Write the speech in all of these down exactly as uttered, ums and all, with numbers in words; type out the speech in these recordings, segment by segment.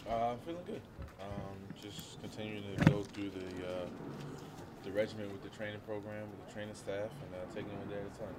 Uh, I'm feeling good. Um, just continuing to go through the uh, the regimen with the training program, with the training staff, and uh, taking it one day at a time.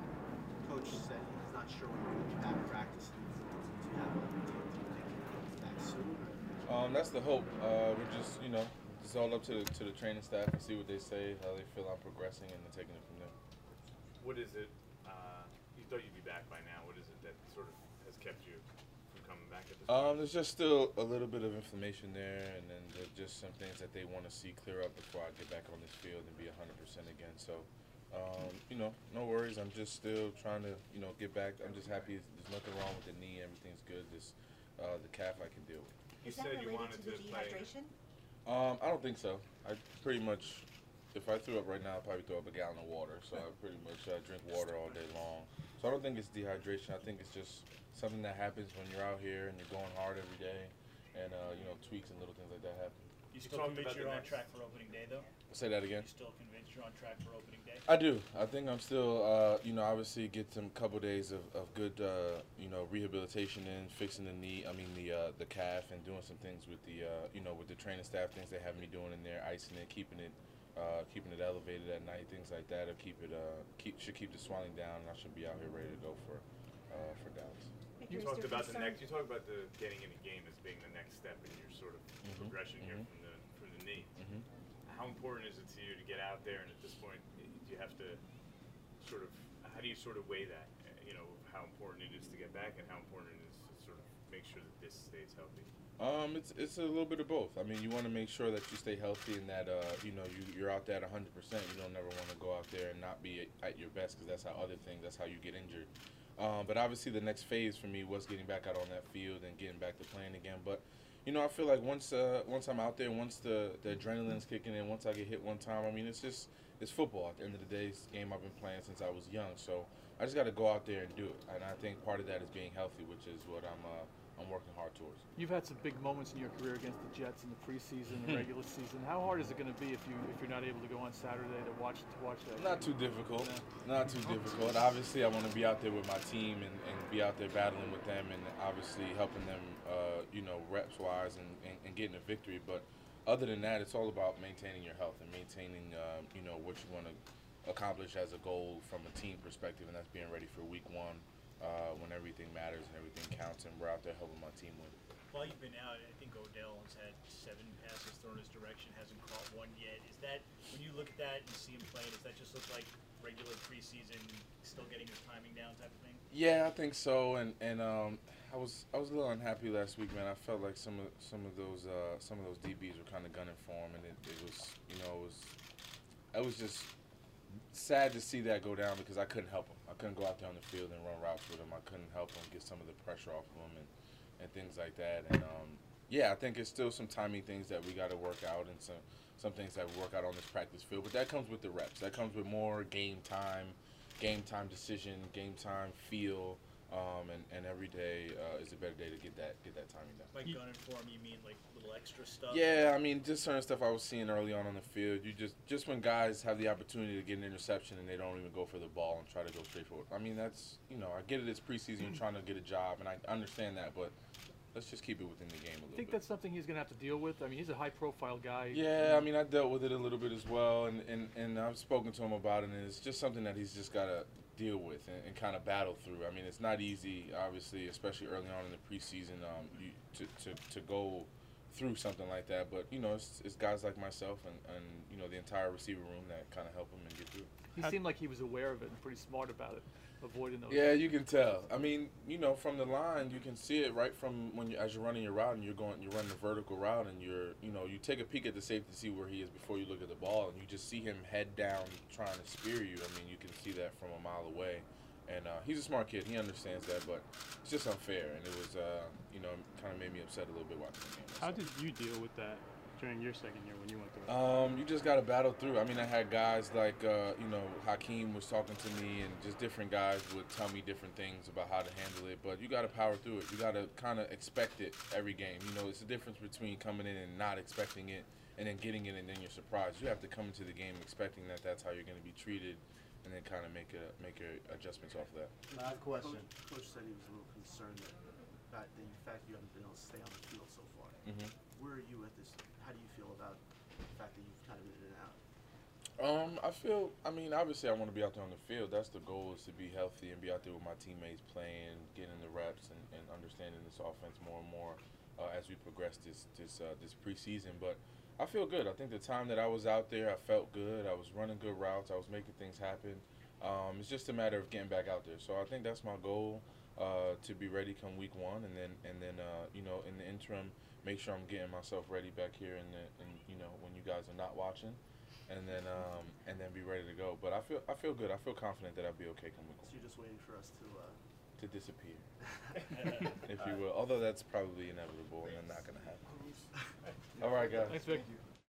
Coach said he's not sure when you're going to be back practicing. Do you have a, do you, do you think you're going to be back soon? Or? Um, that's the hope. Uh, we're just, you know, it's all up to the, to the training staff and see what they say, how they feel I'm progressing, and then taking it from there. What is it? Uh, you thought you'd be back by now. What is it that sort of has kept you from coming back at this Um, point? there's just still a little bit of inflammation there, and then there's just some things that they want to see clear up before I get back on this field and be one hundred percent again. So, um, you know, no worries. I'm just still trying to, you know, get back. I'm just happy there's nothing wrong with the knee. Everything's good. Just uh, the calf I can deal with. You Is that said you related wanted to the to play. dehydration? Um, I don't think so. I pretty much, if I threw up right now, I'd probably throw up a gallon of water. So I pretty much uh, drink water all day long. So I don't think it's dehydration. I think it's just something that happens when you're out here and you're going hard every day, and uh, you know, tweaks and little things like that happen. You You still talked convinced about you're the on next- track for opening day, though? Say that again. You still convinced you're on track for opening day? I do. I think I'm still, uh, you know, obviously get some couple days of, of good, uh, you know, rehabilitation in, fixing the knee, I mean the uh, the calf, and doing some things with the, uh, you know, with the training staff, things they have me doing in there, icing it, keeping it, uh, keeping it elevated at night, things like that. Will keep it, uh, keep should keep the swelling down, and I should be out here ready to go for, uh, for Dallas. You Victor, is talked there about the concern- next. You talked about the getting in the game as being the next step in your sort of Mhm, progression here mhm. from the from the knee. hmm How important is it to you to get out there? And at this point, do you have to sort of? How do you sort of weigh that? Uh, You know, how important it is to get back, and how important it is to sort of make sure that this stays healthy. Um, it's it's a little bit of both. I mean, you want to make sure that you stay healthy and that uh, you know you you're out there at one hundred percent. You don't never want to go out there and not be at your best because that's how other things. That's how you get injured. Um, but obviously, the next phase for me was getting back out on that field and getting back to playing again. But you know, I feel like once uh, once I'm out there, once the the adrenaline's kicking in, once I get hit one time, I mean, it's just it's football. At the end of the day, it's a game I've been playing since I was young. So I just got to go out there and do it. And I think part of that is being healthy, which is what I'm uh, I'm working hard towards. You've had some big moments in your career against the Jets in the preseason Hmm. and regular season. How hard is it going to be if you if you're not able to go on Saturday to watch to watch that? Not game? too difficult. No. Not too difficult. Obviously, I want to be out there with my team and, and be out there battling with them and obviously helping them, uh, you know, reps wise and, and, and getting a victory. But other than that, it's all about maintaining your health and maintaining, uh, you know, what you want to accomplish as a goal from a team perspective, and that's being ready for week one uh, when everything matters and everything counts, and we're out there helping my team win. While you've been out, I think Odell has had seven passes thrown his direction, hasn't caught one yet. Is that, when you look at that and see him playing, does that just look like regular preseason, still getting his timing down type of thing? Yeah, I think so. And and um, I was I was a little unhappy last week, man. I felt like some of some of those uh, some of those D Bs were kind of gunning for him, and it, it was you know it was it was just sad to see that go down because I couldn't help him. I couldn't go out there on the field and run routes with him. I couldn't help him get some of the pressure off of him and, and things like that. And um, yeah, I think it's still some timing things that we got to work out and some some things that we work out on this practice field. But that comes with the reps. That comes with more game time, game time decision, game time feel. Um, and, and every day uh, is a better day to get that get that timing down. By gunning for him, you mean like little extra stuff? Yeah, I mean, just certain stuff I was seeing early on on the field. You just just when guys have the opportunity to get an interception and they don't even go for the ball and try to go straight for it. I mean, that's you know, I get it. It's preseason, you're trying to get a job, and I understand that, but let's just keep it within the game a I little think bit. that's something he's going to have to deal with. I mean, he's a high-profile guy. Yeah, I mean, I dealt with it a little bit as well, and, and, and I've spoken to him about it, and it's just something that he's just got to deal with and, and kind of battle through. I mean, it's not easy, obviously, especially early on in the preseason, um, you, to, to, to go through something like that. But, you know, it's, it's guys like myself and, and, you know, the entire receiver room that kind of help him and get through. He seemed like he was aware of it and pretty smart about it, avoiding those. Yeah, you can tell. I mean, you know, from the line, you can see it right from when you as you're running your route and you're going, you're running a vertical route, and you're, you know, you take a peek at the safety to see where he is before you look at the ball, and you just see him head down trying to spear you. I mean, you can see that from a mile away, and uh, he's a smart kid. He understands that, but it's just unfair, and it was, uh, you know, kind of made me upset a little bit watching the game. How So. did you deal with that during your second year when you went through it? Um, you just got to battle through. I mean, I had guys like, uh, you know, Hakeem was talking to me, and just different guys would tell me different things about how to handle it. But you got to power through it. You got to kind of expect it every game. You know, it's the difference between coming in and not expecting it, and then getting it, and then you're surprised. You have to come into the game expecting that that's how you're going to be treated, and then kind of make a make your adjustments off of that. Live question. Coach, Coach said he was a little concerned that fact that you fact you haven't been able to stay on the field so far. Mhm. Where are you at this? How do you feel about the fact that you've kind of been in and out? Um, I feel. I mean, obviously, I want to be out there on the field. That's the goal, is to be healthy and be out there with my teammates, playing, getting the reps, and, and understanding this offense more and more uh, as we progress this this uh, this preseason. But I feel good. I think the time that I was out there, I felt good. I was running good routes. I was making things happen. Um, it's just a matter of getting back out there. So I think that's my goal, uh, to be ready come week one, and then and then uh, you know, in the interim, make sure I'm getting myself ready back here in the in you know, when you guys are not watching. And then, um, and then be ready to go. But I feel, I feel good. I feel confident that I'll be okay come week So one. you're just waiting for us to. Uh, To disappear, if you will. Although that's probably inevitable and not going to happen. All right, guys. Thanks, Vic.